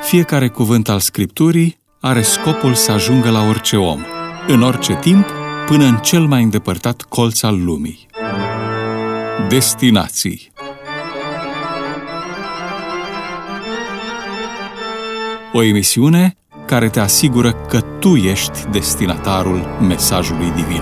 Fiecare cuvânt al Scripturii are scopul să ajungă la orice om, în orice timp, până în cel mai îndepărtat colț al lumii. Destinații. O emisiune care te asigură că tu ești destinatarul mesajului divin.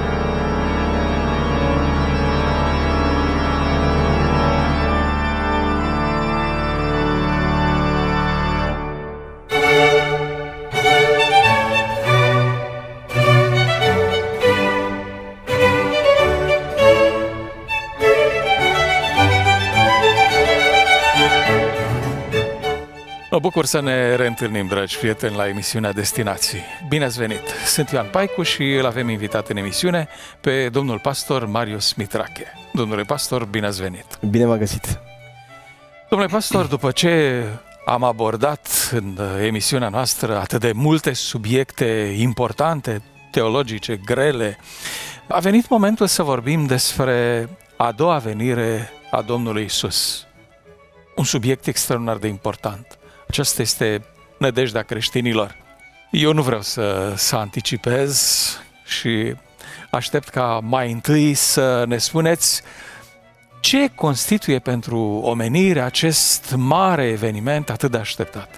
Mă bucur să ne reîntâlnim, dragi prieteni, la emisiunea Destinații. Bine ați venit! Sunt Ioan Paicu și îl avem invitat în emisiune pe domnul pastor Marius Mitrache. Domnule pastor, bine ați venit! Bine v-am găsit! Domnule pastor, după ce am abordat în emisiunea noastră atât de multe subiecte importante, teologice, grele, a venit momentul să vorbim despre a doua venire a Domnului Iisus. Un subiect extraordinar de important. Aceasta este nădejdea creștinilor. Eu nu vreau să anticipez și aștept ca mai întâi să ne spuneți ce constituie pentru omenire acest mare eveniment atât de așteptat.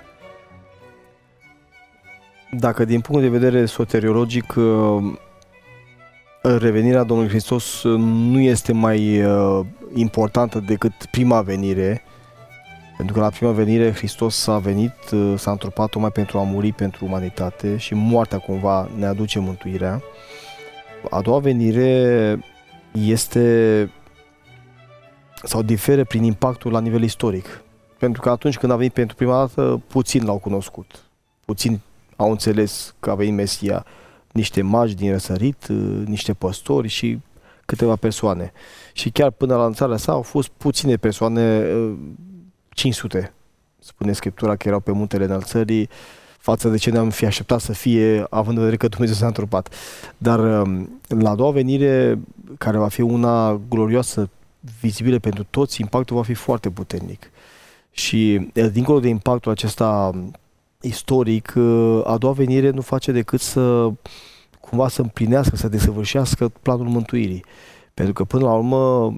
Dacă din punct de vedere soteriologic revenirea Domnului Hristos nu este mai importantă decât prima venire, pentru că la prima venire Hristos a venit, s-a întrupat tocmai pentru a muri pentru umanitate și moartea cumva ne aduce mântuirea. A doua venire este sau diferă prin impactul la nivel istoric. Pentru că atunci când a venit pentru prima dată, puțin l-au cunoscut. Puțin au înțeles că a venit Mesia. Niște magi din răsărit, niște păstori și câteva persoane. Și chiar până la înălțarea sa au fost puține persoane, 500, spune Scriptura, că erau pe muntele înălțării, față de ce ne-am fi așteptat să fie, având în vedere că Dumnezeu s-a întrupat. Dar la a doua venire, care va fi una glorioasă, vizibilă pentru toți, impactul va fi foarte puternic. Și dincolo de impactul acesta istoric, a doua venire nu face decât să cumva să împlinească, să desăvârșească planul mântuirii. Pentru că până la urmă,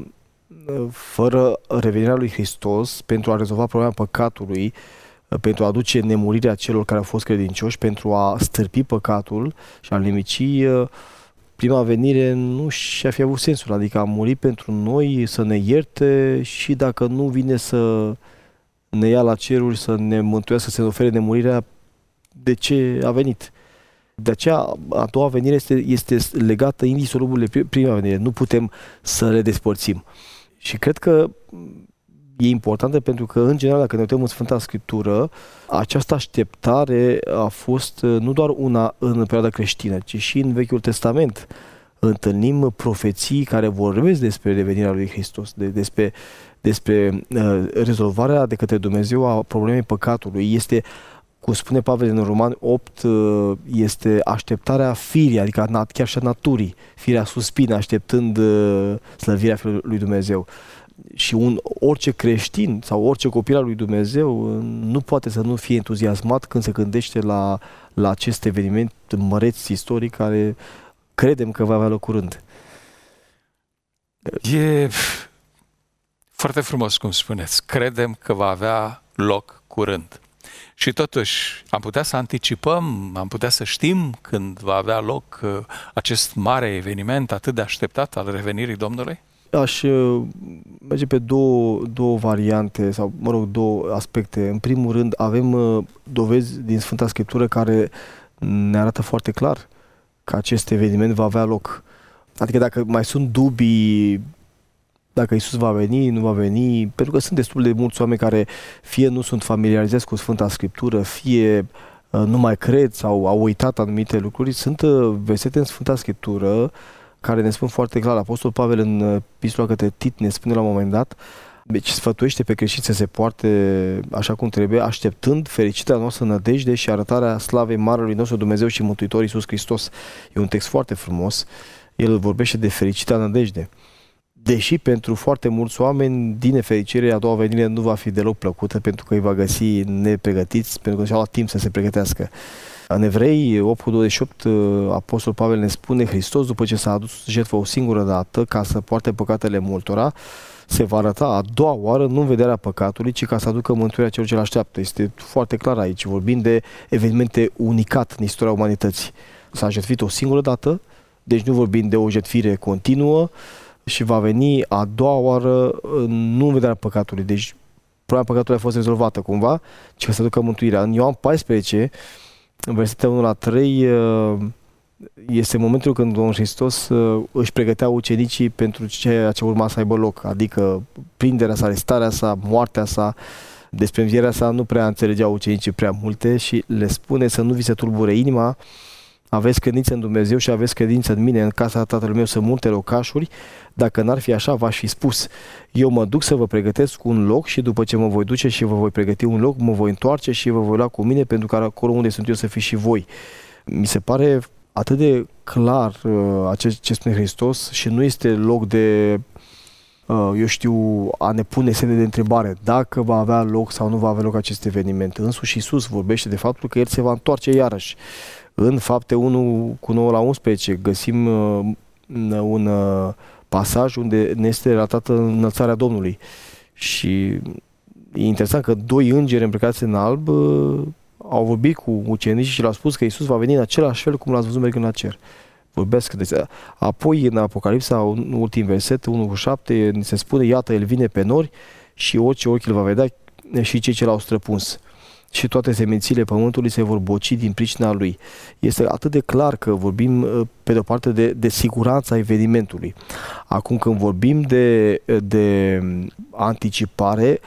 fără revenirea lui Hristos, pentru a rezolva problema păcatului, pentru a aduce nemurirea celor care au fost credincioși, pentru a stârpi păcatul și a-l nimici, prima venire nu și-a fi avut sensul, adică a murit pentru noi, să ne ierte și dacă nu vine să ne ia la ceruri, să ne mântuiască, să ne ofere nemurirea, de ce a venit? De aceea, a doua venire este legată indisolubil de prima venire. Nu putem să le despărțim. Și cred că e importantă pentru că, în general, dacă ne uităm în Sfânta Scriptură, această așteptare a fost nu doar una în perioada creștină, ci și în Vechiul Testament. Întâlnim profeții care vorbesc despre revenirea lui Hristos, despre rezolvarea de către Dumnezeu a problemei păcatului. Este, cum spune Pavel în Romani 8, este așteptarea firii, adică chiar și a naturii. Firea suspină așteptând slăvirea lui Dumnezeu. Și orice creștin sau orice copil al lui Dumnezeu nu poate să nu fie entuziasmat când se gândește la acest eveniment măreț istoric care credem că va avea loc curând. E foarte frumos cum spuneți. Credem că va avea loc curând. Și totuși, am putea să anticipăm, am putea să știm când va avea loc acest mare eveniment atât de așteptat al revenirii Domnului? Aș merge pe două variante, sau mă rog, două aspecte. În primul rând, avem dovezi din Sfânta Scriptură care ne arată foarte clar că acest eveniment va avea loc. Adică dacă mai sunt dubii dacă Iisus va veni, nu va veni, pentru că sunt destul de mulți oameni care fie nu sunt familiarizați cu Sfânta Scriptură, fie nu mai cred sau au uitat anumite lucruri. Sunt versete în Sfânta Scriptură care ne spun foarte clar. Apostol Pavel în epistola către Tit ne spune la un moment dat, deci sfătuiește pe creștini să se poarte așa cum trebuie, așteptând fericirea noastră nădejde și arătarea slavei Marelui nostru Dumnezeu și Mântuitor Iisus Hristos. E un text foarte frumos. El vorbește de fericirea nădejde. Deși pentru foarte mulți oameni, din nefericire, a doua venire nu va fi deloc plăcută, pentru că îi va găsi nepregătiți, pentru că și-au luat timp să se pregătească. În Evrei 8:28, Apostol Pavel ne spune: Hristos, după ce s-a adus jertfă o singură dată ca să poarte păcatele multora, se va arăta a doua oară, nu în vederea păcatului, ci ca să aducă mântuirea celor ce l-așteaptă. Este foarte clar aici, vorbim de evenimente unicat în istoria umanității. S-a jertfit o singură dată, deci nu vorbim de o jertfire continuă, și va veni a doua oară, nu în vederea păcatului. Deci problema păcatului a fost rezolvată cumva, ci ca să aducă mântuirea. În Ioan 14, în versetele 1-3, este momentul când Domnul Hristos își pregătea ucenicii pentru ceea ce urma să aibă loc, adică prinderea sa, arestarea sa, moartea sa. Despre învierea sa nu prea înțelegeau ucenicii prea multe și le spune să nu vi se tulbure inima, aveți credință în Dumnezeu și aveți credință în mine. În casa Tatălui meu sunt multe locașuri, dacă n-ar fi așa, v-aș fi spus. Eu mă duc să vă pregătesc un loc și după ce mă voi duce și vă voi pregăti un loc, mă voi întoarce și vă voi lua cu mine, pentru că acolo unde sunt eu să fiți și voi. Mi se pare atât de clar ce spune Hristos și nu este loc de, eu știu, a ne pune semne de întrebare dacă va avea loc sau nu va avea loc acest eveniment. Însuși Iisus vorbește de faptul că El se va întoarce iarăși. În Fapte 1:9-11 găsim un pasaj unde ne este relatată înălțarea Domnului. Și e interesant că doi îngeri îmbrăcați în alb au vorbit cu ucenicii și le-au spus că Iisus va veni în același fel cum l-ați văzut mergând la cer. Vorbesc de. Apoi în Apocalipsa, în ultim verset, 1:7, se spune: iată, El vine pe nori și orice ochi îl va vedea și cei ce l-au străpuns. Și toate semințile pământului se vor boci din pricina lui. Este atât de clar că vorbim, pe de-o parte, de siguranța evenimentului. Acum, când vorbim de anticipare,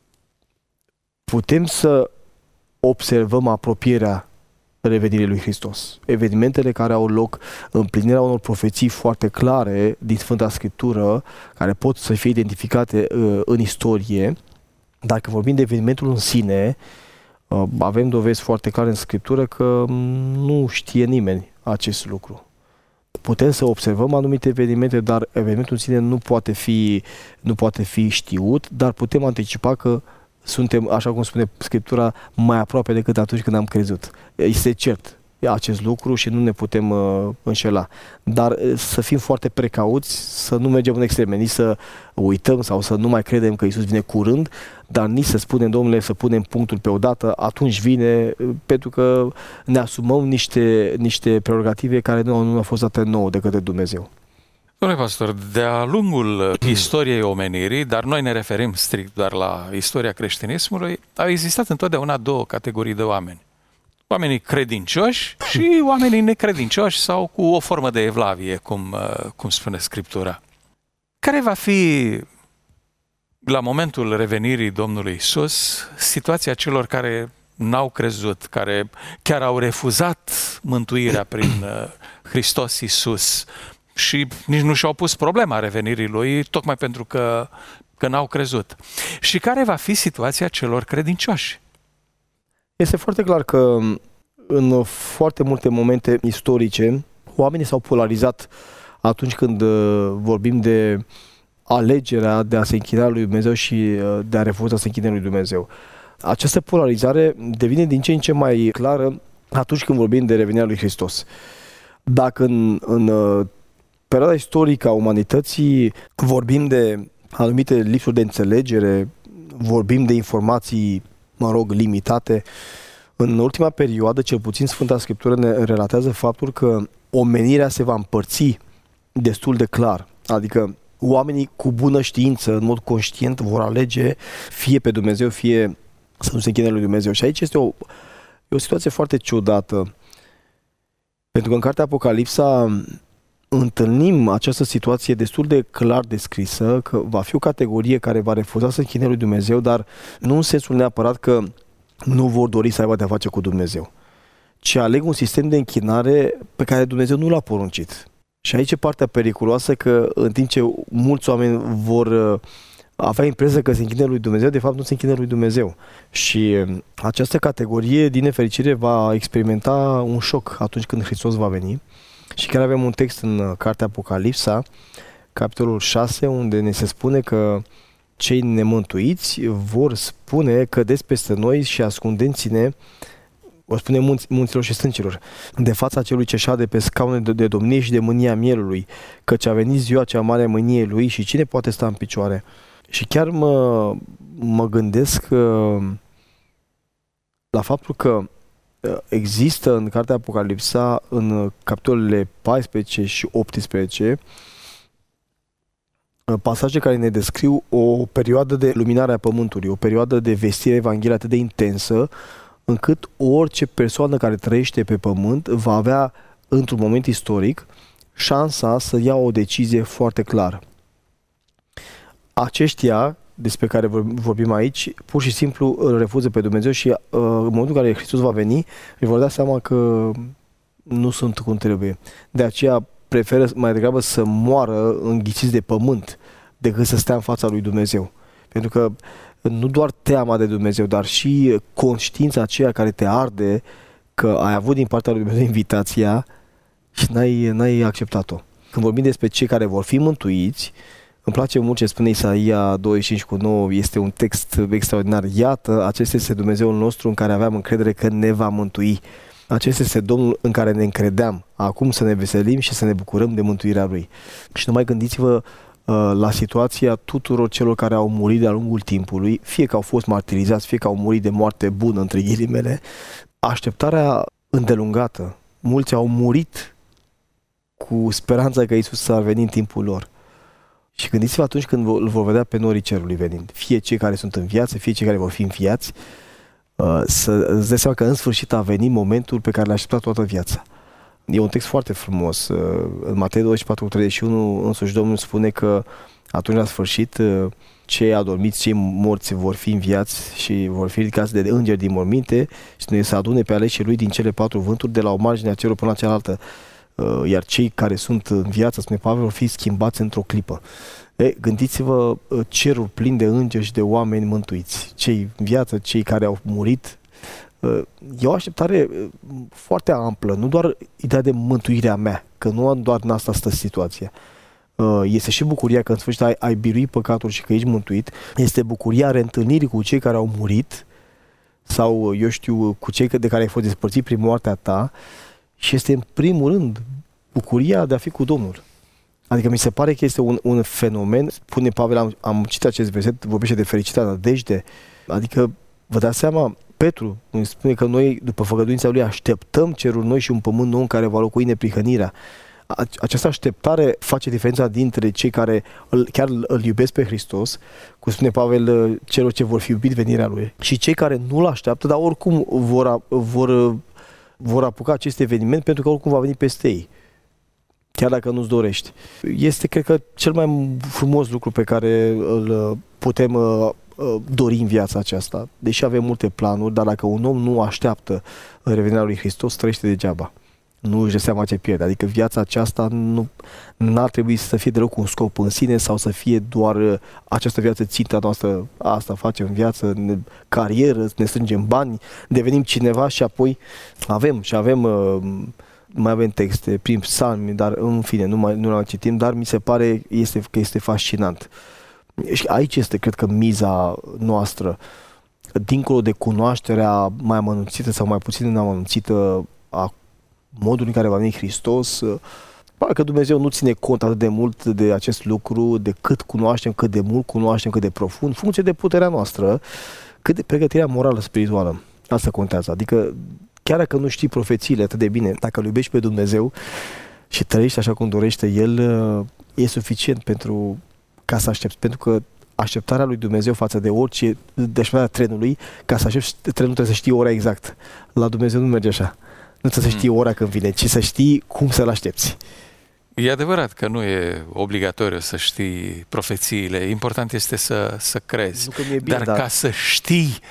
putem să observăm apropierea revenirii lui Hristos. Evenimentele care au loc, împlinirea unor profeții foarte clare din Sfânta Scriptură, care pot să fie identificate în istorie. Dacă vorbim de evenimentul în sine, avem dovezi foarte clare în Scriptură că nu știe nimeni acest lucru. Putem să observăm anumite evenimente, dar evenimentul în sine nu poate fi știut, dar putem anticipa că suntem, așa cum spune Scriptura, mai aproape decât atunci când am crezut. Este cert acest lucru și nu ne putem înșela. Dar să fim foarte precauți, să nu mergem în extreme, nici să uităm sau să nu mai credem că Iisus vine curând, dar nici să spunem, Domnule, să punem punctul pe o dată, atunci vine, pentru că ne asumăm niște prerogative care nu au fost date nouă de către Dumnezeu. Domnule pastor, de-a lungul istoriei omenirii, dar noi ne referim strict doar la istoria creștinismului, au existat întotdeauna două categorii de oameni. Oamenii credincioși și oamenii necredincioși sau cu o formă de evlavie, cum spune Scriptura. Care va fi, la momentul revenirii Domnului Iisus, situația celor care n-au crezut, care chiar au refuzat mântuirea prin Hristos Iisus și nici nu și-au pus problema revenirii Lui, tocmai pentru că n-au crezut? Și care va fi situația celor credincioși? Este foarte clar că în foarte multe momente istorice oamenii s-au polarizat atunci când vorbim de alegerea de a se închina lui Dumnezeu și de a refuza să se închine lui Dumnezeu. Această polarizare devine din ce în ce mai clară atunci când vorbim de revenirea lui Hristos. Dacă în perioada istorică a umanității vorbim de anumite lipsuri de înțelegere, vorbim de informații, limitate, în ultima perioadă, cel puțin Sfânta Scriptură ne relatează faptul că omenirea se va împărți destul de clar. Adică oamenii cu bună știință, în mod conștient, vor alege fie pe Dumnezeu, fie să nu se închine lui Dumnezeu. Și aici este o situație foarte ciudată. Pentru că în cartea Apocalipsa întâlnim această situație destul de clar descrisă, că va fi o categorie care va refuza să închine lui Dumnezeu, dar nu în sensul neapărat că nu vor dori să aibă de-a face cu Dumnezeu, ci aleg un sistem de închinare pe care Dumnezeu nu l-a poruncit. Și aici e partea periculoasă, că în timp ce mulți oameni vor avea impresia că se închină lui Dumnezeu, de fapt nu se închină lui Dumnezeu. Și această categorie, din nefericire, va experimenta un șoc atunci când Hristos va veni. Și chiar avem un text în cartea Apocalipsa capitolul 6, unde ne se spune că cei nemântuiți vor spune: cădeți peste noi și ascundeți-ne, o spune munților și stâncilor, de fața celui ce șade pe scaune de domnie și de mânia mielului, căci a venit ziua cea mare a mâniei lui și cine poate sta în picioare? Și chiar mă gândesc la faptul că există în cartea Apocalipsa, în capitolele 14 și 18, pasaje care ne descriu o perioadă de luminare a pământului, o perioadă de vestire Evangheliei atât de intensă, încât orice persoană care trăiește pe pământ va avea, într-un moment istoric, șansa să ia o decizie foarte clară. Aceștia despre care vorbim aici, pur și simplu îl refuză pe Dumnezeu și în momentul în care Hristos va veni, îi vor da seama că nu sunt cum trebuie. De aceea preferă mai degrabă să moară înghițiți de pământ decât să stea în fața lui Dumnezeu. Pentru că nu doar teama de Dumnezeu, dar și conștiința aceea care te arde că ai avut din partea lui Dumnezeu invitația și n-ai acceptat-o. Când vorbim despre cei care vor fi mântuiți, îmi place mult ce spune Isaia 25:9, este un text extraordinar. Iată, acesta este Dumnezeul nostru în care aveam încredere că ne va mântui. Acesta este Domnul în care ne încredeam. Acum să ne veselim și să ne bucurăm de mântuirea Lui. Și numai gândiți-vă la situația tuturor celor care au murit de-a lungul timpului, fie că au fost martirizați, fie că au murit de moarte bună, între ghilimele. Așteptarea îndelungată. Mulți au murit cu speranța că Iisus ar veni în timpul lor. Și gândiți-vă atunci când îl vor vedea pe norii cerului venind. Fie cei care sunt în viață, fie cei care vor fi înviați, să îți dai seama că în sfârșit a venit momentul pe care l-a așteptat toată viața. E un text foarte frumos. În Matei 24:31 însuși Domnul spune că atunci la sfârșit cei adormiți, cei morți vor fi înviați și vor fi ridicați de îngeri din morminte și să adune pe aleșii lui din cele 4 vânturi, de la o margine a cerului până la cealaltă. Iar cei care sunt în viață, spune Pavel, vor fi schimbați într-o clipă. Gândiți-vă cerul plin de îngeri și de oameni mântuiți. Cei în viață, cei care au murit. E o așteptare foarte amplă, nu doar ideea de mântuirea mea, că nu doar în asta stă situația. Este și bucuria că în sfârșit ai biruit păcatul și că ești mântuit. Este bucuria reîntâlnirii cu cei care au murit sau, eu știu, cu cei de care ai fost despărțit prin moartea ta. Și este în primul rând bucuria de a fi cu Domnul. Adică mi se pare că este un fenomen, spune Pavel, am citit acest verset, vorbește de fericită nădejde, adică vă dați seama, Petru îmi spune că noi, după făgăduința lui, așteptăm cerul noi și un pământ nou în care va locui neprihănirea. Această așteptare face diferența dintre cei care chiar îl iubesc pe Hristos, cum spune Pavel, celor ce vor fi iubit venirea lui, și cei care nu-l așteaptă, dar oricum vor apuca acest eveniment pentru că oricum va veni peste ei, chiar dacă nu-ți dorești. Este, cred că, cel mai frumos lucru pe care îl putem dori în viața aceasta. Deși avem multe planuri, dar dacă un om nu așteaptă revenirea lui Hristos, trăiește degeaba. Nu își dă seama ce pierde. Adică viața aceasta n-ar trebui să fie deloc un scop în sine sau să fie doar această viață ținta noastră, asta facem în viață, carieră, ne strângem bani, devenim cineva și apoi mai avem texte prin psalmi, dar în fine, nu le citim, dar mi se pare că este fascinant. Și aici este, cred că, miza noastră, dincolo de cunoașterea mai amănunțită sau mai puțin amănunțită a modul în care va veni Hristos. Parcă Dumnezeu nu ține cont atât de mult de acest lucru, de cât cunoaștem, cât de mult cunoaștem, cât de profund, funcție de puterea noastră, cât de pregătirea morală, spirituală. Asta contează. Adică, chiar dacă nu știi profețiile atât de bine, dacă îl iubești pe Dumnezeu și trăiești așa cum dorește El, e suficient ca să aștepți. Pentru că așteptarea lui Dumnezeu față de orice, de așteptarea trenului, ca să aștepți trenul trebuie să știi ora exact. La Dumnezeu nu merge așa. Nu trebuie să știi ora când vine, ci să știi cum să-L aștepți. E adevărat că nu e obligatoriu să știi profețiile. Important este să crezi. Bine, dar ca să știi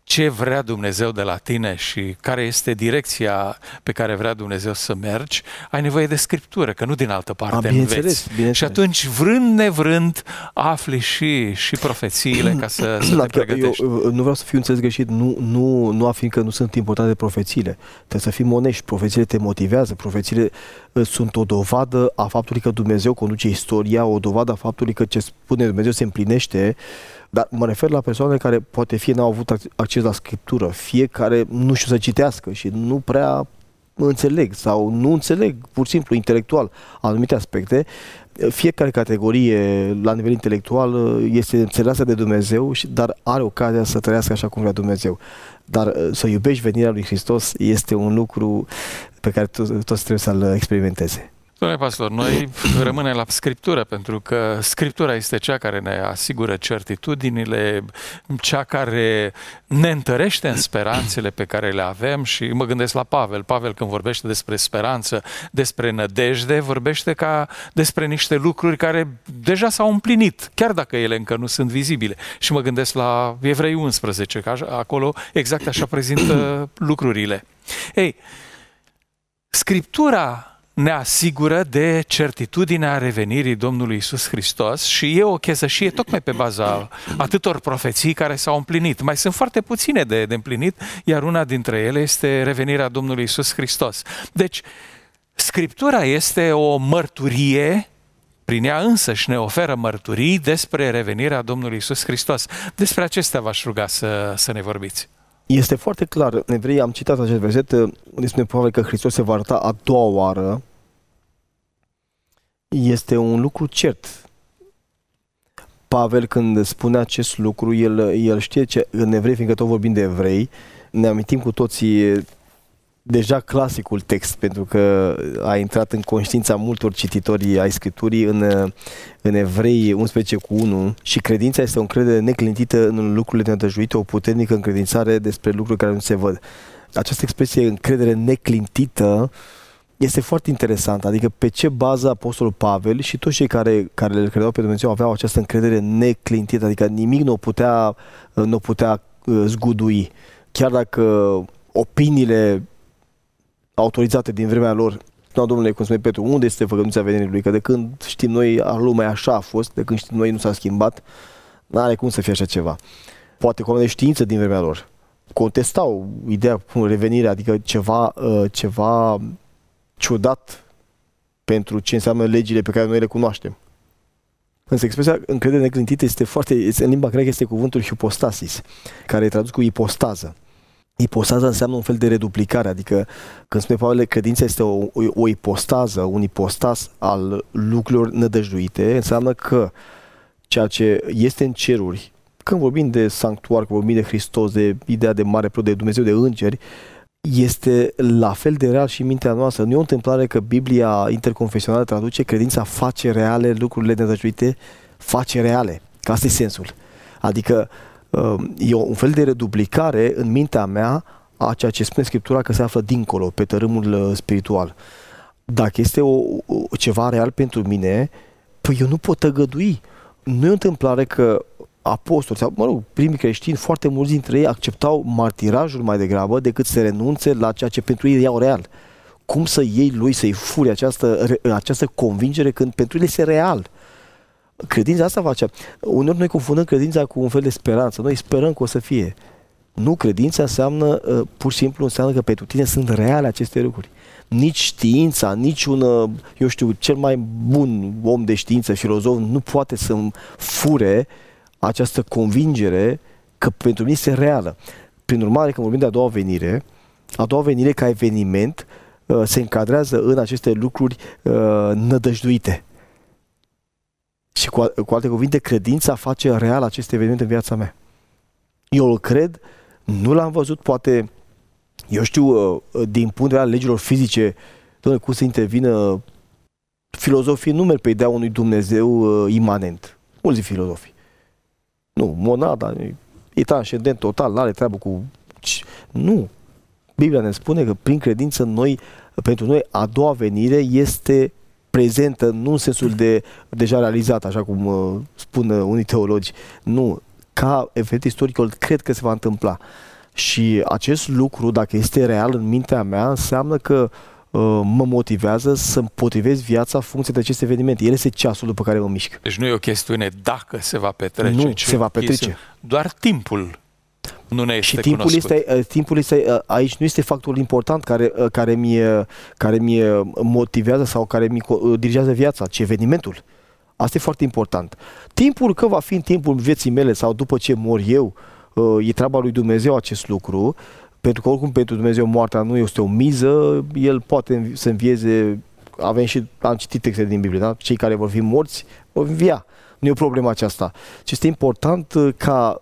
ce vrea Dumnezeu de la tine și care este direcția pe care vrea Dumnezeu să mergi, ai nevoie de Scriptură, că nu din altă parte înveți. Și atunci, vrând nevrând, afli și profețiile ca să te pregătești. Eu nu vreau să fiu înțeles greșit, nu afirm că nu sunt importante profețiile. Trebuie să fim onești, profețiile te motivează, profețiile sunt o dovadă a faptului că Dumnezeu conduce istoria, o dovadă a faptului că ce spune Dumnezeu se împlinește. Dar mă refer la persoane care poate fie n-au avut acces la Scriptură, fie care nu știu să citească și nu prea înțeleg sau nu înțeleg pur și simplu intelectual anumite aspecte. Fiecare categorie la nivel intelectual este înțeleasă de Dumnezeu, dar are ocazia să trăiască așa cum vrea Dumnezeu. Dar să iubești venirea lui Hristos este un lucru pe care toți trebuie să-l experimenteze. Domnule pastor, noi rămânem la Scriptură, pentru că Scriptura este cea care ne asigură certitudinile, cea care ne întărește în speranțele pe care le avem și mă gândesc la Pavel. Pavel, când vorbește despre speranță, despre nădejde, vorbește ca despre niște lucruri care deja s-au împlinit, chiar dacă ele încă nu sunt vizibile. Și mă gândesc la Evrei 11, că acolo exact așa prezintă lucrurile. Ei, Scriptura ne asigură de certitudinea revenirii Domnului Iisus Hristos și e o chezășie tocmai pe baza atâtor profeții care s-au împlinit. Mai sunt foarte puține de împlinit, iar una dintre ele este revenirea Domnului Iisus Hristos. Deci, Scriptura este o mărturie, prin ea însă și ne oferă mărturii despre revenirea Domnului Iisus Hristos. Despre acestea v-aș ruga să ne vorbiți. Este foarte clar, în Evrei am citat acest verset, unde spune Pavel că Hristos se va arăta a doua oară. Este un lucru cert. Pavel, când spune acest lucru, el știe ce în Evrei, fiindcă tot vorbim de evrei, ne amintim cu toții deja clasicul text, pentru că a intrat în conștiința multor cititori ai Scripturii în Evrei 11:1 și credința este o încredere neclintită în lucrurile nenădăjduite, o puternică încredințare despre lucruri care nu se văd. Această expresie încredere neclintită este foarte interesantă, adică pe ce bază Apostolul Pavel și toți cei care le credeau pe Dumnezeu aveau această încredere neclintită, adică nimic nu o putea zgudui. Chiar dacă opiniile autorizate din vremea lor, Domnule, cum spune Petru, unde este făgăduința venirii lui? Că de când știm noi, lumea așa a fost, de când știm noi nu s-a schimbat, n-are cum să fie așa ceva. Poate cu oameni de știință din vremea lor contestau ideea cu revenirea, adică ceva ciudat pentru ce înseamnă legile pe care noi le cunoaștem. Însă expresia încredere neclintită în limba greacă este cuvântul hypostasis, care e tradus cu ipostază. Ipostaza înseamnă un fel de reduplicare, adică când spune Pavel, credința este o ipostază, un ipostas al lucrurilor nădăjduite, înseamnă că ceea ce este în ceruri, când vorbim de sanctuar, când vorbim de Hristos, de ideea de mare preot, de Dumnezeu, de îngeri, este la fel de real și în mintea noastră. Nu e o întâmplare că Biblia interconfesională traduce credința face reale, lucrurile nădăjduite face reale. Că asta e sensul. Adică e un fel de reduplicare în mintea mea a ceea ce spune Scriptura că se află dincolo, pe tărâmul spiritual. Dacă este ceva real pentru mine, păi eu nu pot tăgădui. Nu e o întâmplare că apostoli sau, primii creștini, foarte mulți dintre ei acceptau martirajul mai degrabă decât să renunțe la ceea ce pentru ei iau real. Cum să iei lui, să-i furi această convingere când pentru el este real? Credința asta face. Uneori noi confundăm credința cu un fel de speranță. Noi sperăm că o să fie. Nu, credința înseamnă, pur și simplu înseamnă că pentru tine sunt reale aceste lucruri. Nici știința, nici cel mai bun om de știință, filozof, nu poate să-mi fure această convingere că pentru mine este reală. Prin urmare, când vorbim de a doua venire ca eveniment se încadrează în aceste lucruri nădăjduite. Și cu alte cuvinte, credința face real acest eveniment în viața mea. Eu îl cred, nu l-am văzut, poate, din punct de vedere al legilor fizice, cum să intervină filozofii, nu merg pe ideea unui Dumnezeu imanent. Mulți filozofii. Nu, monada, e transcendent total, n-are treabă cu... Nu. Biblia ne spune că prin credință pentru noi, a doua venire este prezentă, nu în sensul de deja realizat, așa cum spun unii teologi. Nu. Ca eveniment istoric, eu cred că se va întâmpla. Și acest lucru, dacă este real în mintea mea, înseamnă că mă motivează să-mi potrivesc viața în funcție de acest eveniment. El este ceasul după care mă mișc. Deci nu e o chestiune dacă se va petrece. Nu, se va petrece. Doar timpul nu ne este și timpul cunoscut. Timpul este, aici nu este factorul important care mi motivează sau care mi dirigează viața, ci evenimentul. Asta e foarte important. Timpul, că va fi în timpul vieții mele sau după ce mor eu, e treaba lui Dumnezeu acest lucru, pentru că oricum pentru Dumnezeu moartea nu este o miză, El poate să învieze, am citit texte din Biblie, da? Cei care vor fi morți vor învia. Nu e o problemă aceasta. Ce este important ca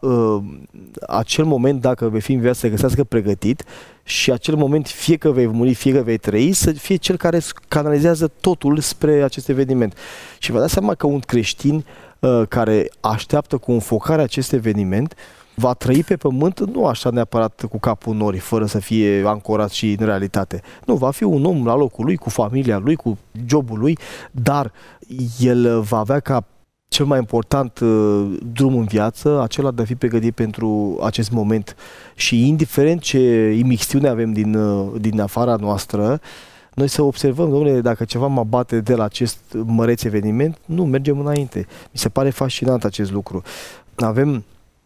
acel moment, dacă vei fi în viață, să găsească pregătit și acel moment, fie că vei muri, fie că vei trăi, să fie cel care canalizează totul spre acest eveniment. Și vă dați seama că un creștin care așteaptă cu înfocare acest eveniment va trăi pe pământ nu așa neapărat cu capul în nori, fără să fie ancorat și în realitate. Nu, va fi un om la locul lui, cu familia lui, cu jobul lui, dar el va avea ca cel mai important drum în viață, acela de a fi pregătit pentru acest moment. Și indiferent ce imixtiune avem din afara noastră, noi să observăm, domnule, dacă ceva mă bate de la acest măreț eveniment, nu, mergem înainte. Mi se pare fascinant acest lucru. Avem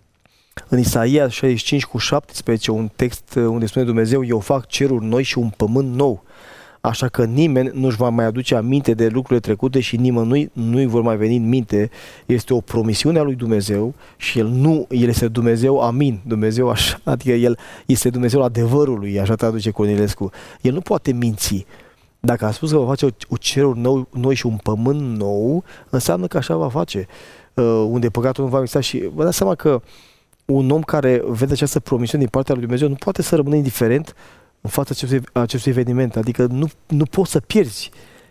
în Isaia 65:17 un text unde spune Dumnezeu: eu fac ceruri noi și un pământ nou. Așa că nimeni nu-și va mai aduce aminte de lucrurile trecute și nimănui nu-i vor mai veni în minte. Este o promisiune a lui Dumnezeu și El este Dumnezeu, amin, Dumnezeu așa, adică El este Dumnezeu adevărului, așa traduce Cornilescu. El nu poate minți. Dacă a spus că va face o ceruri noi și un pământ nou, înseamnă că așa va face. Unde păcatul nu va exista. Și vă dați seama că un om care vede această promisiune din partea lui Dumnezeu nu poate să rămână indiferent în fața acestui eveniment. Adică nu poți să pierzi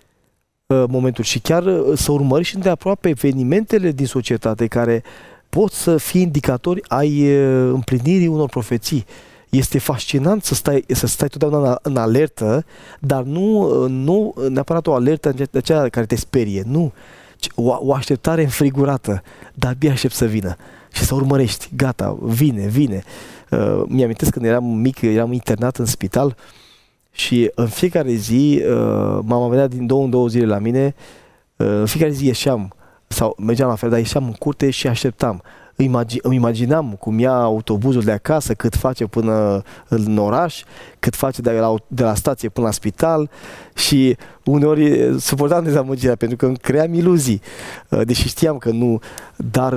momentul și chiar să urmărești îndeaproape evenimentele din societate care pot să fie indicatori ai împlinirii unor profeții. Este fascinant să stai totdeauna în alertă, dar nu neapărat o alertă de aceea care te sperie, nu. O așteptare înfrigurată, dar abia aștept să vină și să urmărești. Gata, vine. Mi-amintesc când eram mic, eram internat în spital și în fiecare zi mama venea din 2 în 2 zile la mine, în fiecare zi ieșeam sau mergeam la fel, dar ieșeam în curte și așteptam. Îmi imaginam cum ia autobuzul de acasă, cât face până în oraș, cât face de la stație până la spital și uneori suportam dezamăgirea pentru că îmi cream iluzii, deși știam că nu, dar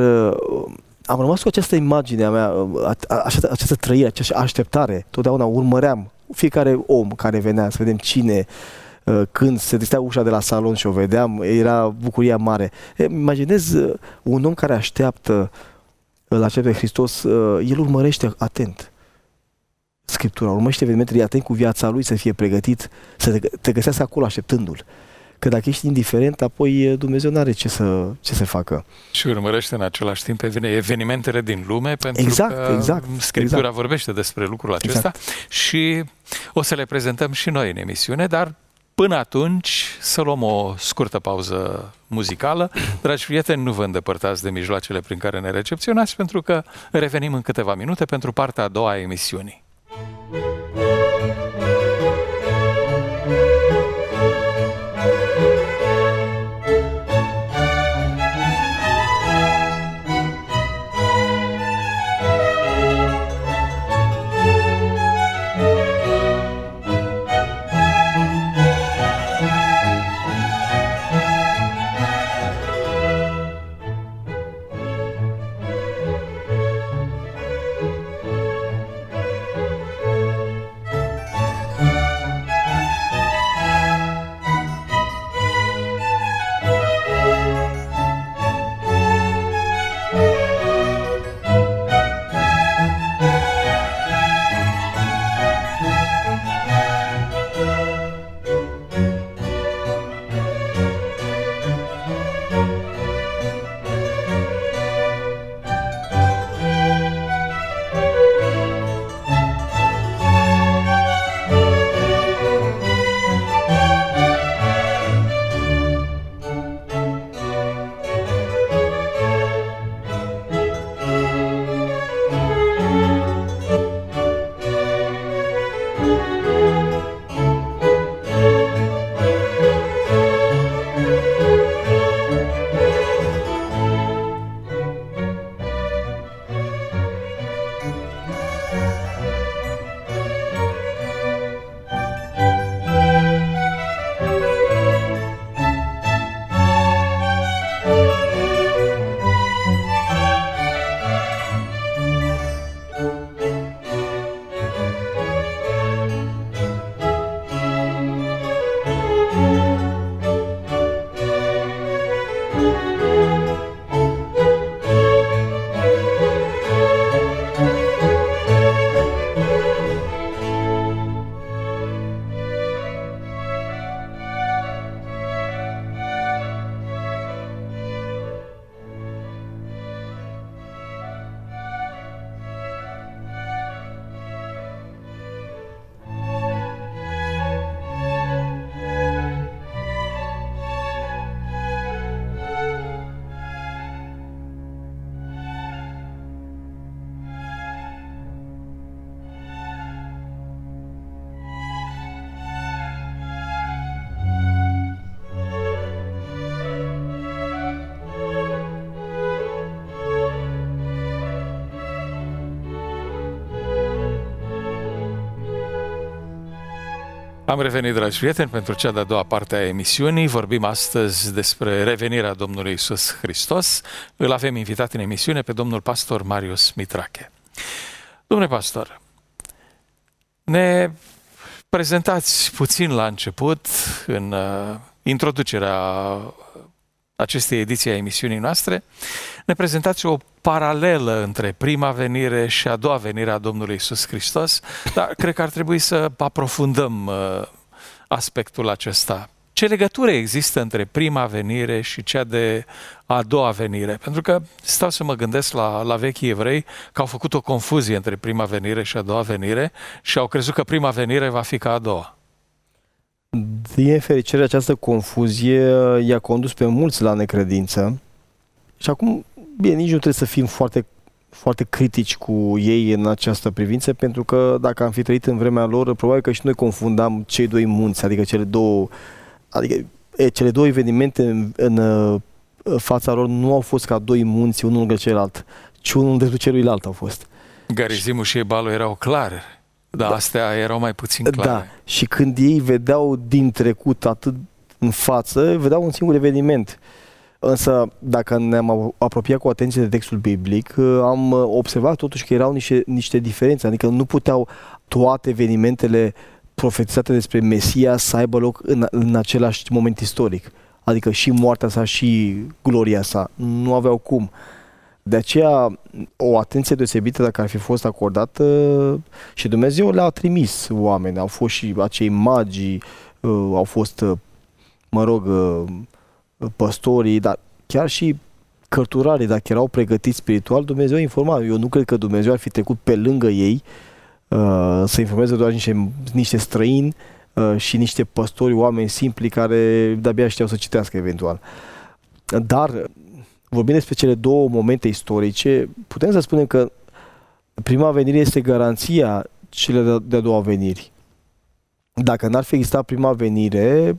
am rămas cu această imagine a mea, această trăire, această așteptare. Totdeauna urmăream fiecare om care venea să vedem cine, când se deschidea ușa de la salon și o vedeam, era bucuria mare. Imaginez un om care așteaptă la cel de Hristos, el urmărește atent Scriptura, urmărește evenimentele atent cu viața lui, să fie pregătit, să te găsească acolo așteptându-l. Că dacă ești indiferent, apoi Dumnezeu n-are ce să facă. Și urmărește în același timp evenimentele din lume, pentru că Scriptura vorbește despre lucrul acesta și o să le prezentăm și noi în emisiune, dar până atunci să luăm o scurtă pauză muzicală. Dragi prieteni, nu vă îndepărtați de mijloacele prin care ne recepționați, pentru că revenim în câteva minute pentru partea a doua a emisiunii. Am revenit, dragi prieteni, pentru cea de-a doua parte a emisiunii. Vorbim astăzi despre revenirea Domnului Iisus Hristos. Îl avem invitat în emisiune pe domnul pastor Marius Mitrache. Domnule pastor, ne prezentați puțin la început, în introducerea acestei ediții a emisiunii noastre, ne prezentați o paralelă între prima venire și a doua venire a Domnului Iisus Hristos, dar cred că ar trebui să aprofundăm aspectul acesta. Ce legătură există între prima venire și cea de a doua venire? Pentru că stau să mă gândesc la vechii evrei că au făcut o confuzie între prima venire și a doua venire și au crezut că prima venire va fi ca a doua. Din nefericire, această confuzie i-a condus pe mulți la necredință și acum, bine, nici nu trebuie să fim foarte, foarte critici cu ei în această privință, pentru că dacă am fi trăit în vremea lor, probabil că și noi confundam cei doi munți, adică cele două evenimente în fața lor nu au fost ca doi munți, unul lângă celălalt, ci unul de celuilalt au fost. Garizimul și Ebalul erau clare. Da, astea erau mai puțin clare. Da, și când ei vedeau din trecut atât în față, vedeau un singur eveniment. Însă, dacă ne-am apropiat cu atenție de textul biblic, am observat totuși că erau niște diferențe, adică nu puteau toate evenimentele profetizate despre Mesia să aibă loc în același moment istoric. Adică și moartea sa și gloria sa. Nu aveau cum. De aceea, o atenție deosebită, dacă ar fi fost acordată, și Dumnezeu le-a trimis oameni. Au fost și acei magi, au fost, păstorii, dar chiar și cărturarii, dacă erau pregătiți spiritual, Dumnezeu informa. Eu nu cred că Dumnezeu ar fi trecut pe lângă ei să informeze doar niște străini și niște păstori, oameni simpli care de-abia știau să citească eventual. Dar vorbind despre cele două momente istorice, putem să spunem că prima venire este garanția cele de-a doua veniri. Dacă n-ar fi existat prima venire,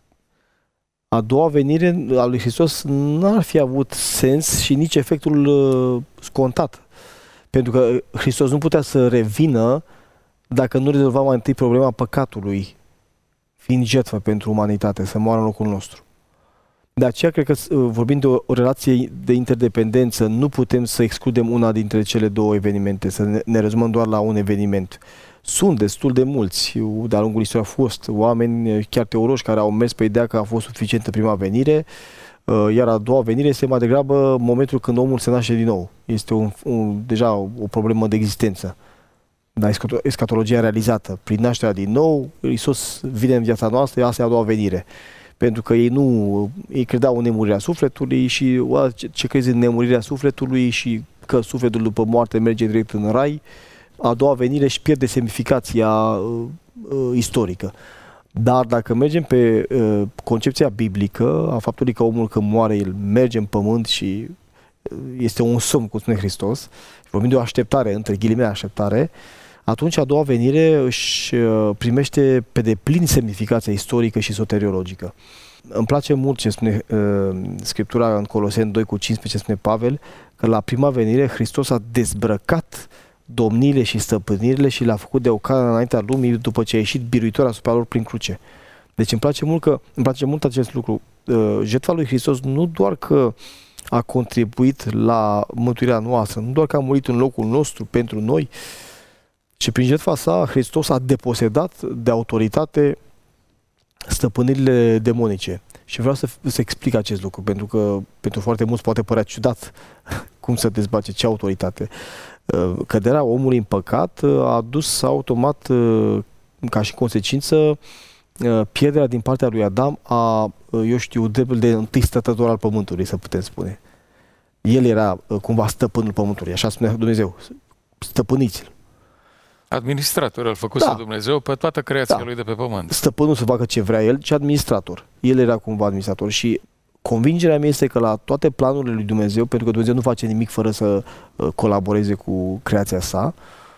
a doua venire a lui Hristos n-ar fi avut sens și nici efectul scontat. Pentru că Hristos nu putea să revină dacă nu rezolva mai întâi problema păcatului, fiind jertfă pentru umanitate, să moară în locul nostru. De aceea, cred că, vorbind de o relație de interdependență, nu putem să excludem una dintre cele două evenimente, să ne rezumăm doar la un eveniment. Sunt destul de mulți, de-a lungul istoriei au fost oameni, chiar teologi, care au mers pe ideea că a fost suficientă prima venire, iar a doua venire este mai degrabă momentul când omul se naște din nou. Este deja o problemă de existență. Dar escatologia realizată. Prin nașterea din nou, Iisus vine în viața noastră, asta e a doua venire. Pentru că ei credeau în nemurirea sufletului și ce crezi în nemurirea sufletului și că sufletul după moarte merge direct în rai, a doua venire își pierde semnificația istorică. Dar dacă mergem pe concepția biblică a faptului că omul când moare, el merge în pământ și este un somn, cum spune Hristos, vorbim de o așteptare, între ghilimele așteptare, atunci a doua venire își primește pe deplin semnificația istorică și soteriologică. Îmi place mult ce spune Scriptura în Coloseni 2:15, spune Pavel, că la prima venire Hristos a dezbrăcat domniile și stăpânirile și le-a făcut de o cară înaintea lumii după ce a ieșit biruitor asupra lor prin cruce. Deci îmi place mult acest lucru. Jertfa lui Hristos nu doar că a contribuit la mântuirea noastră, nu doar că a murit în locul nostru pentru noi, ci prin jertfa sa Hristos a deposedat de autoritate stăpânirile demonice. Și vreau să explic acest lucru, pentru că pentru foarte mulți poate părea ciudat cum să dezbace ce autoritate. Căderea omului în păcat a dus automat, ca și consecință, pierderea din partea lui Adam a, dreptul de întâi stătător al pământului, să putem spune. El era cumva stăpânul pământului, așa spunea Dumnezeu, stăpâniți-l. Administrator, îl făcuse Dumnezeu pe toată creația lui de pe pământ. Stăpânul să facă ce vrea el, ci administrator. El era cumva administrator și convingerea mea este că la toate planurile lui Dumnezeu, pentru că Dumnezeu nu face nimic fără să colaboreze cu creația sa,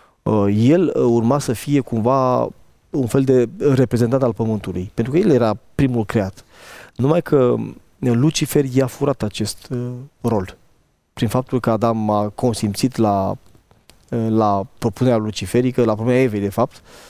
el urma să fie cumva un fel de reprezentant al pământului, pentru că el era primul creat. Numai că Lucifer i-a furat acest rol. Prin faptul că Adam a consimțit la propunerea luciferică, la propunerea Evei, de fapt,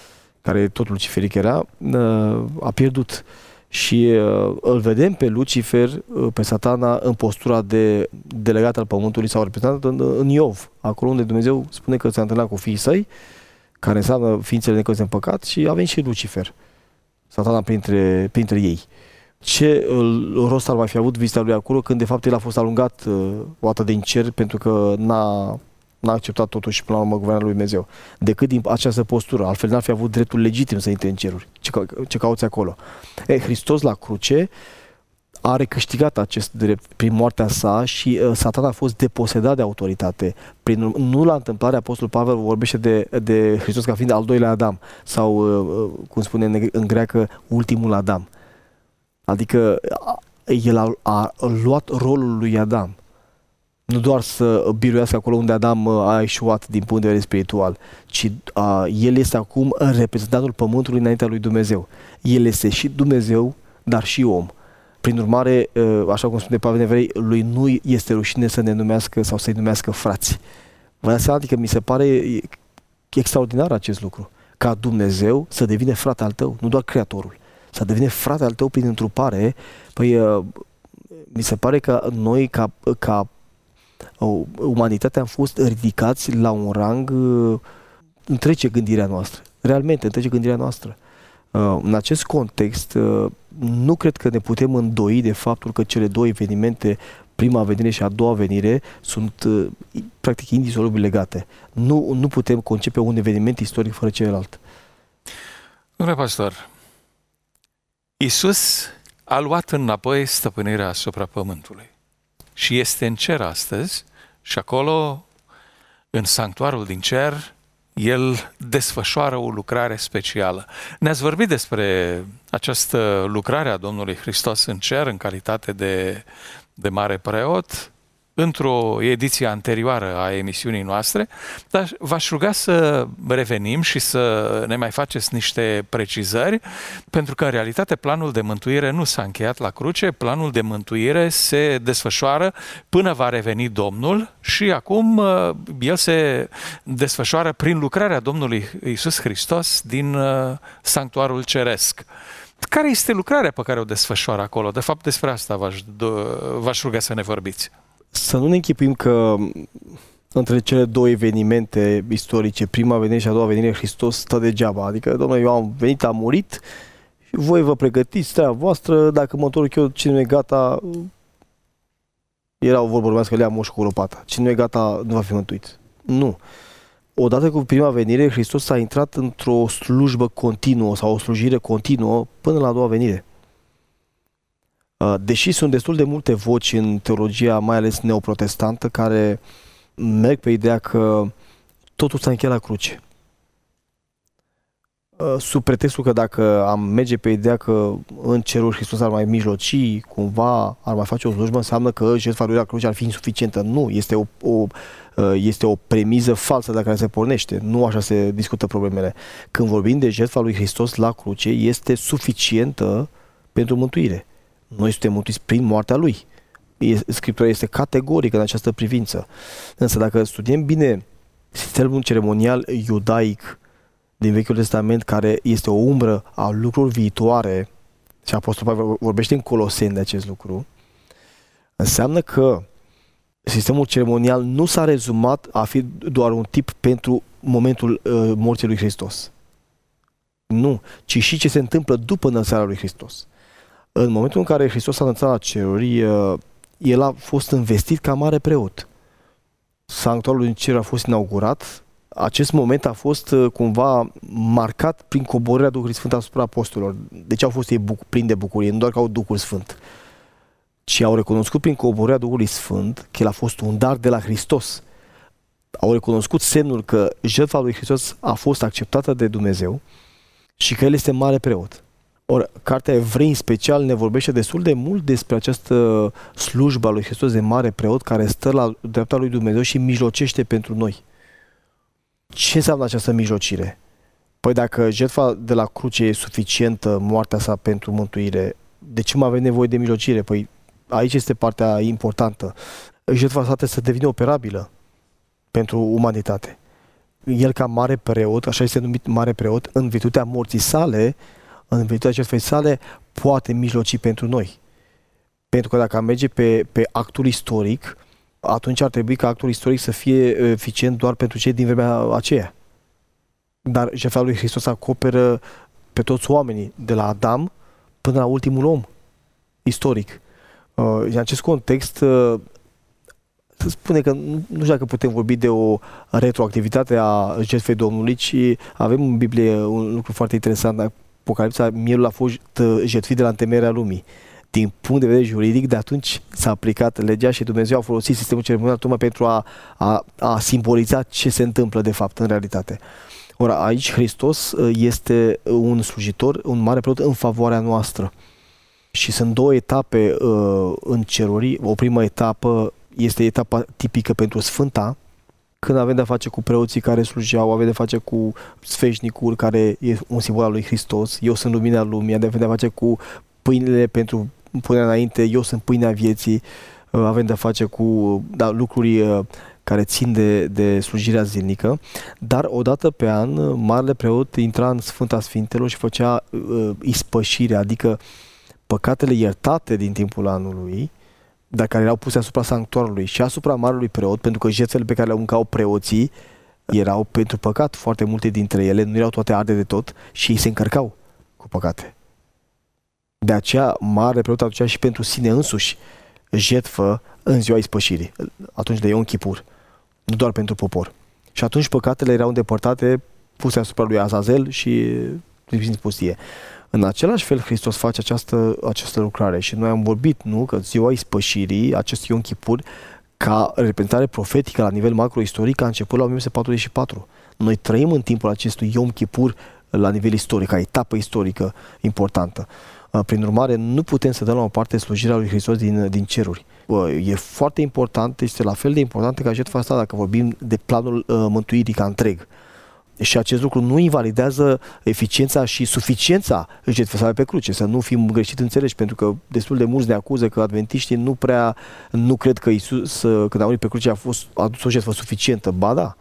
care tot luciferic era, a pierdut. Și îl vedem pe Lucifer, pe Satana, în postura de delegat al pământului sau reprezentant în Iov, acolo unde Dumnezeu spune că s-a întâlnit cu fiii săi, care înseamnă ființele necăzute în păcat, și a venit și Lucifer, Satana printre ei. Ce rost ar mai fi avut vizita lui acolo când de fapt el a fost alungat o dată din cer pentru că n-a acceptat totuși până la urmă guvernarea lui Dumnezeu, decât din această postură. Altfel n-ar fi avut dreptul legitim să intre în ceruri. Ce cauți acolo? Hristos la cruce are câștigat acest drept prin moartea sa și Satana a fost deposedat de autoritate. Nu la întâmplare Apostolul Pavel vorbește de Hristos ca fiind al doilea Adam sau, cum spune în greacă, ultimul Adam. Adică el a luat rolul lui Adam. Nu doar să biruiască acolo unde Adam a eșuat din punct de vedere spiritual, ci el este acum reprezentantul pământului înaintea lui Dumnezeu. El este și Dumnezeu, dar și om. Prin urmare, așa cum spune Pavel în Evrei, lui nu este rușine să ne numească sau să-i numească frați. Vă dați seama, adică mi se pare extraordinar acest lucru. Ca Dumnezeu să devine frate al tău, nu doar Creatorul. Să devine frate al tău prin întrupare. Păi mi se pare că noi ca umanitatea am fost ridicați la un rang întrece gândirea noastră. Realmente întrece gândirea noastră. În acest context, nu cred că ne putem îndoi de faptul că cele două evenimente, prima venire și a doua venire, sunt practic indisolubil legate. Nu putem concepe un eveniment istoric fără celălalt. Domnule pastor, Iisus a luat înapoi stăpânirea asupra pământului și este în cer astăzi și acolo, în sanctuarul din cer, El desfășoară o lucrare specială. Ne-ați vorbit despre această lucrare a Domnului Hristos în cer, în calitate de mare preot, într-o ediție anterioară a emisiunii noastre, dar v-aș ruga să revenim și să ne mai faceți niște precizări, pentru că în realitate planul de mântuire nu s-a încheiat la cruce, planul de mântuire se desfășoară până va reveni Domnul și acum el se desfășoară prin lucrarea Domnului Iisus Hristos din sanctuarul ceresc. Care este lucrarea pe care o desfășoară acolo? De fapt, despre asta v-aș ruga să ne vorbiți. Să nu ne închipuim că între cele două evenimente istorice, prima venire și a doua venire, Hristos stă degeaba. Adică, domnule, eu am venit, am murit și voi vă pregătiți treaba voastră, dacă mă întorc eu, cine nu e gata, era o vorbă urmească, le ia moșul cu lopata. Cine nu e gata, nu va fi mântuit. Nu. Odată cu prima venire, Hristos a intrat într-o slujbă continuă sau o slujire continuă până la a doua venire. Deși sunt destul de multe voci în teologia, mai ales neoprotestantă, care merg pe ideea că totul s-a încheiat la cruce. Sub pretextul că dacă am merge pe ideea că în cerul Hristos ar mai mijloci, cumva ar mai face o slujbă, înseamnă că jertfa lui la cruce ar fi insuficientă. Nu, este o premiză falsă de la care se pornește. Nu așa se discută problemele. Când vorbim de jertfa lui Hristos la cruce, este suficientă pentru mântuire. Noi suntem mântuiți prin moartea Lui. Scriptura este categorică în această privință. Însă dacă studiem bine sistemul ceremonial iudaic din Vechiul Testament, care este o umbră a lucrurilor viitoare, și Apostolul Pavel vorbește în Coloseni de acest lucru, înseamnă că sistemul ceremonial nu s-a rezumat a fi doar un tip pentru momentul morții lui Hristos. Nu, ci și ce se întâmplă după înălțarea lui Hristos. În momentul în care Hristos a înălțat la ceruri, el a fost investit ca mare preot. Sanctuarul din cer a fost inaugurat. Acest moment a fost cumva marcat prin coborârea Duhului Sfânt asupra apostolilor. Deci au fost ei plini de bucurie, nu doar că au Duhul Sfânt, ci au recunoscut prin coborârea Duhului Sfânt că el a fost un dar de la Hristos. Au recunoscut semnul că jertfa lui Hristos a fost acceptată de Dumnezeu și că el este mare preot. Ori, cartea Evrei în special ne vorbește destul de mult despre această slujbă a lui Hristos de mare preot care stă la dreapta lui Dumnezeu și mijlocește pentru noi. Ce înseamnă această mijlocire? Păi dacă jertfa de la cruce e suficientă, moartea sa pentru mântuire, de ce mai avem nevoie de mijlocire? Păi aici este partea importantă. Jertfa sa trebuie să devină operabilă pentru umanitate. el ca mare preot, așa este numit mare preot, în virtutea morții sale, în virtutea jertfei sale, poate mijloci pentru noi. Pentru că dacă merge pe actul istoric, atunci ar trebui ca actul istoric să fie eficient doar pentru cei din vremea aceea. Dar jertfa lui Hristos acoperă pe toți oamenii, de la Adam până la ultimul om istoric. În acest context, se spune că nu știu dacă putem vorbi de o retroactivitate a jertfei Domnului, ci avem în Biblie un lucru foarte interesant. Apocalipsa, mielul a fost jertfit de la întemeierea lumii. Din punct de vedere juridic, de atunci s-a aplicat legea și Dumnezeu a folosit sistemul ceremonial tocmai pentru a simboliza ce se întâmplă de fapt în realitate. Ora, aici Hristos este un slujitor, un mare preot în favoarea noastră. Și sunt două etape în ceruri. O primă etapă este etapa tipică pentru Sfânta, când avem de-a face cu preoții care slujeau, avem de-a face cu sfeșnicul, care e un simbol al lui Hristos, eu sunt lumina lumii, avem de-a face cu pâinile pentru punerea înainte, eu sunt pâinea vieții, avem de-a face cu lucruri care țin de slujirea zilnică, dar odată pe an, marele preot intra în Sfânta Sfintelor și făcea ispășire, adică păcatele iertate din timpul anului, dar care erau puse asupra sanctuarului și asupra marelui preot, pentru că jertfele pe care le mâncau preoții erau pentru păcat, foarte multe dintre ele, nu erau toate arde de tot și ei se încărcau cu păcate. De aceea, marele preot aducea și pentru sine însuși jertfă în ziua ispășirii, atunci de Iom Kipur, nu doar pentru popor. Și atunci păcatele erau îndepărtate, puse asupra lui Azazel și trimise în pustie. În același fel, Hristos face această lucrare și noi am vorbit, nu, că ziua ispășirii, acest Iom Kipur, ca reprezentare profetică la nivel macro-istoric, a început la 1944. Noi trăim în timpul acestui Iom Kipur la nivel istoric, ca etapă istorică importantă. Prin urmare, nu putem să dăm la o parte slujirea lui Hristos din ceruri. E foarte important, este la fel de important ca jertfa asta dacă vorbim de planul mântuirii ca întreg. Și acest lucru nu invalidează eficiența și suficiența jertfei sale pe cruce, să nu fim greșit înțeleși, pentru că destul de mulți ne acuză că adventiștii nu cred că Iisus, când a murit pe cruce, a adus o jertfă suficientă. Ba da,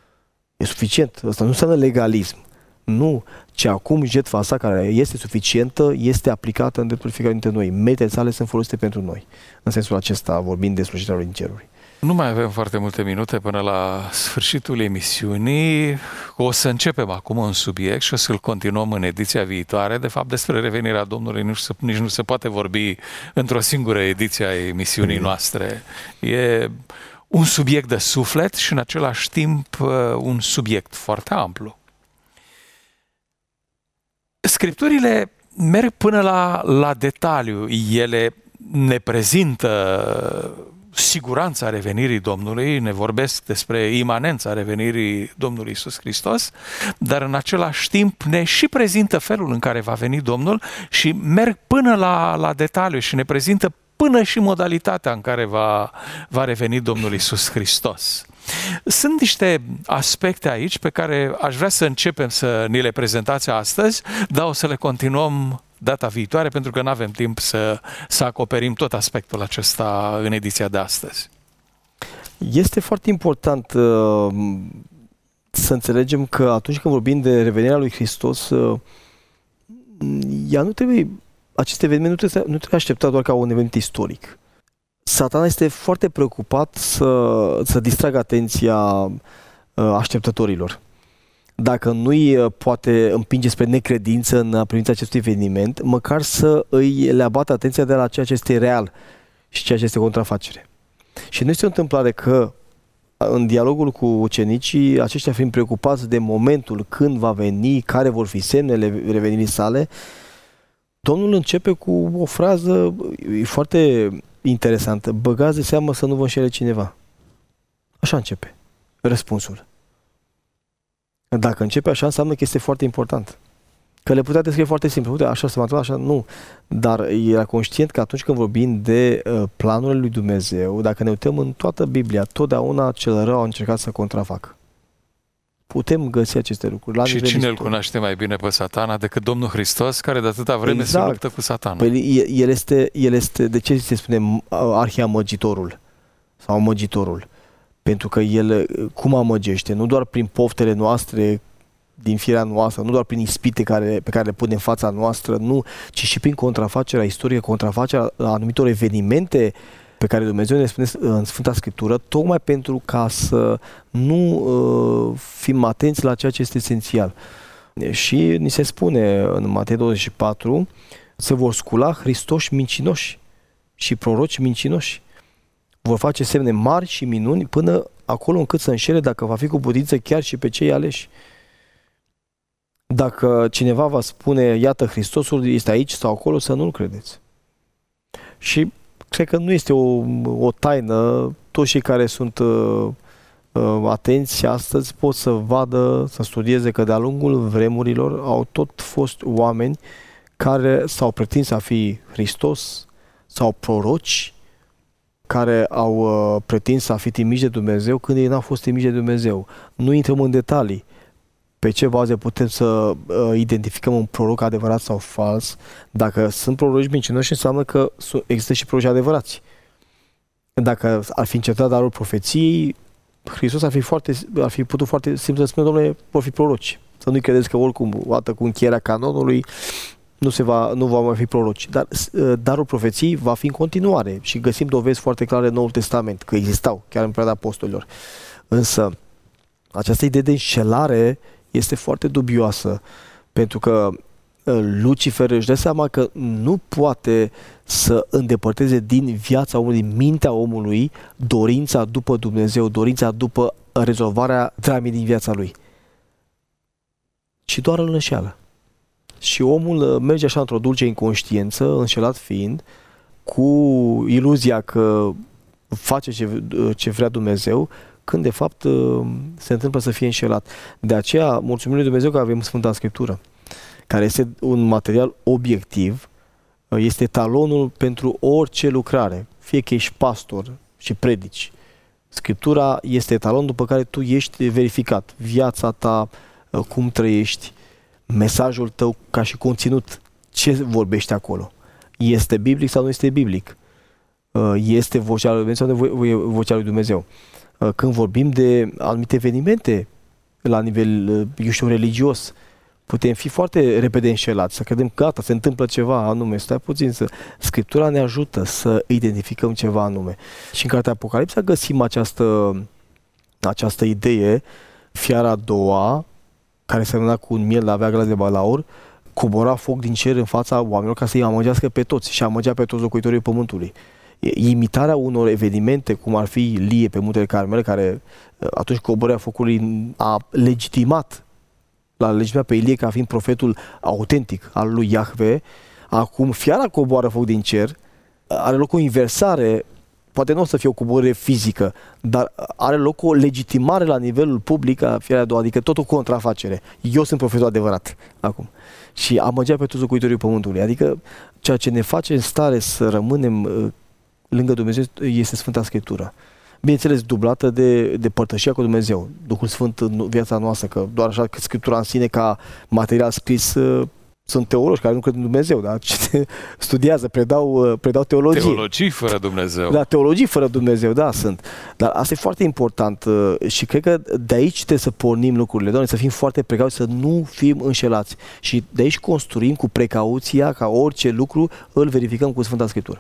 e suficient. Asta nu înseamnă legalism. Nu, ci acum jertfa sa care este suficientă este aplicată în dreptul fiecare dintre noi. Meritele sale sunt folosite pentru noi. În sensul acesta, vorbind de slujirea lui în ceruri. Nu mai avem foarte multe minute până la sfârșitul emisiunii. O să începem acum un subiect și o să-l continuăm în ediția viitoare. De fapt, despre revenirea Domnului nici nu se poate vorbi într-o singură ediție a emisiunii noastre. E un subiect de suflet și în același timp un subiect foarte amplu. Scripturile merg până la detaliu. Ele ne prezintă siguranța revenirii Domnului, ne vorbesc despre imanența revenirii Domnului Iisus Hristos, dar în același timp ne și prezintă felul în care va veni Domnul și merg până la detaliu și ne prezintă până și modalitatea în care va reveni Domnul Iisus Hristos. Sunt niște aspecte aici pe care aș vrea să începem să ni le prezentați astăzi, dar o să le continuăm data viitoare, pentru că nu avem timp să acoperim tot aspectul acesta în ediția de astăzi. Este foarte important să înțelegem că atunci când vorbim de revenirea lui Hristos, acest eveniment nu trebuie așteptat doar ca un eveniment istoric. Satana este foarte preocupat să distragă atenția așteptătorilor. Dacă nu-i poate împinge spre necredință în privința acestui eveniment, măcar să le abată atenția de la ceea ce este real și ceea ce este contrafacere. Și nu este o întâmplare că în dialogul cu ucenicii, aceștia fiind preocupați de momentul când va veni, care vor fi semnele revenirii sale, Domnul începe cu o frază foarte interesantă. Băgați de seamă să nu vă înșele cineva. Așa începe răspunsul. Dacă începe așa, înseamnă că este foarte important. Că le putea descrie foarte simplu. Uite, așa se va întâmpla, așa, nu. Dar era conștient că atunci când vorbim de planurile lui Dumnezeu, dacă ne uităm în toată Biblia, totdeauna cel rău a încercat să contrafacă. Putem găsi aceste lucruri. Și cine îl cunoaște mai bine pe Satana decât Domnul Hristos, care de atâta vreme se luptă cu Satana? Păi el este, de ce se spune arhiamăgitorul sau măgitorul? Pentru că El cum amăgește? Nu doar prin poftele noastre, din firea noastră, nu doar prin ispite pe care le pune în fața noastră, nu, ci și prin contrafacerea istoriei, contrafacerea anumitor evenimente pe care Dumnezeu ne spune în Sfânta Scriptură, tocmai pentru ca să nu fim atenți la ceea ce este esențial. Și ni se spune în Matei 24, se vor scula Hristoși mincinoși și proroci mincinoși. Vor face semne mari și minuni până acolo încât să înșele, dacă va fi cu putință, chiar și pe cei aleși. Dacă cineva va spune, iată, Hristosul este aici sau acolo, să nu-l credeți. Și cred că nu este o taină. Toți cei care sunt atenți astăzi pot să vadă, să studieze că de-a lungul vremurilor au tot fost oameni care s-au pretins a fi Hristos sau proroci, care au pretins a fi trimiși de Dumnezeu când ei n-au fost trimiși de Dumnezeu. Nu intrăm în detalii pe ce baze putem să identificăm un proroc adevărat sau fals. Dacă sunt proroci mincinoși, înseamnă că există și proroci adevărați. Dacă ar fi încetat darul profeției, Hristos ar fi putut foarte simplu să spună, domnule, vor fi proroci. Să nu-i credeți că oricum, o dată cu încheierea canonului, nu va mai fi proroci. Dar darul profeției va fi în continuare și găsim dovezi foarte clare în Noul Testament, că existau, chiar în perioada apostolilor. Însă, această idee de înșelare este foarte dubioasă, pentru că Lucifer își dă seama că nu poate să îndepărteze din viața omului, din mintea omului, dorința după Dumnezeu, dorința după rezolvarea dramei din viața lui. Și doar îl înșeală. Și omul merge așa într-o dulce inconștiență, înșelat fiind, cu iluzia că face ce vrea Dumnezeu, când de fapt se întâmplă să fie înșelat. De aceea, mulțumim lui Dumnezeu că avem Sfânta Scriptură, care este un material obiectiv, este talonul pentru orice lucrare, fie că ești pastor și predici. Scriptura este talonul după care tu ești verificat. Viața ta, cum trăiești, mesajul tău ca și conținut, ce vorbești acolo. Este biblic sau nu este biblic? Este vocea lui Dumnezeu sau nu e vocea lui Dumnezeu? Când vorbim de anumite evenimente la nivel, religios, putem fi foarte repede înșelați, să credem că gata, se întâmplă ceva anume. Stai puțin, Scriptura ne ajută să identificăm ceva anume. Și în cartea Apocalipsa găsim această idee, fiara a doua, care semăna cu un miel, avea glas de balaur, cobora foc din cer în fața oamenilor ca să-i amăgească pe toți și amăgea pe toți locuitorii pământului. Imitarea unor evenimente, cum ar fi Ilie pe muntele Carmel, care atunci coborârea focului a legitimat pe Ilie ca fiind profetul autentic al lui Iahve. Acum fiara coboară foc din cer, are loc o inversare, poate nu o să fie o coborâre fizică, dar are loc o legitimare la nivelul public a fiarei a doua, adică tot o contrafacere. Eu sunt profetul adevărat acum. Și amăgea pe toți locuitorii pământului. Adică ceea ce ne face în stare să rămânem lângă Dumnezeu este Sfânta Scriptură. Bineînțeles, dublată de părtășia cu Dumnezeu, Duhul Sfânt în viața noastră, că doar așa că Scriptura în sine ca material scris, sunt teologi care nu cred în Dumnezeu, dar studiază, predau teologie. Teologii fără Dumnezeu. Da, teologii fără Dumnezeu, da, sunt. Dar asta e foarte important și cred că de aici trebuie să pornim lucrurile, Doamne, să fim foarte precauți, să nu fim înșelați. Și de aici construim cu precauția ca orice lucru îl verificăm cu Sfânta Scriptură.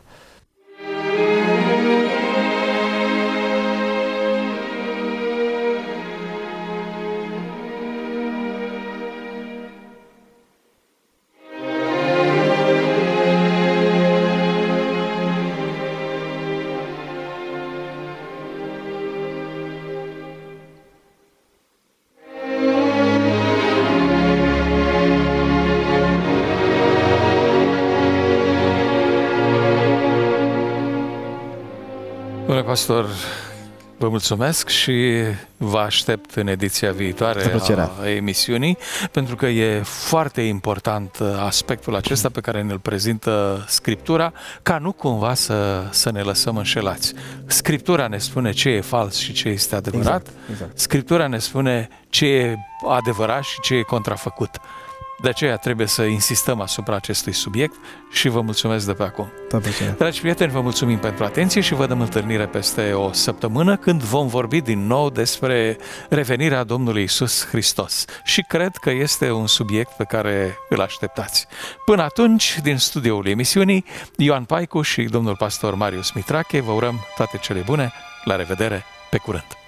Domnule pastor, vă mulțumesc și vă aștept în ediția viitoare a emisiunii, pentru că e foarte important aspectul acesta pe care ne-l prezintă Scriptura, ca nu cumva să ne lăsăm înșelați. Scriptura ne spune ce e fals și ce este adevărat. Exact. Scriptura ne spune ce e adevărat și ce e contrafăcut. De aceea trebuie să insistăm asupra acestui subiect și vă mulțumesc de pe acum. Dragi prieteni, vă mulțumim pentru atenție și vă dăm întâlnire peste o săptămână când vom vorbi din nou despre revenirea Domnului Iisus Hristos. Și cred că este un subiect pe care îl așteptați. Până atunci, din studioul emisiunii, Ioan Paicu și domnul pastor Marius Mitrache vă urăm toate cele bune. La revedere, pe curând!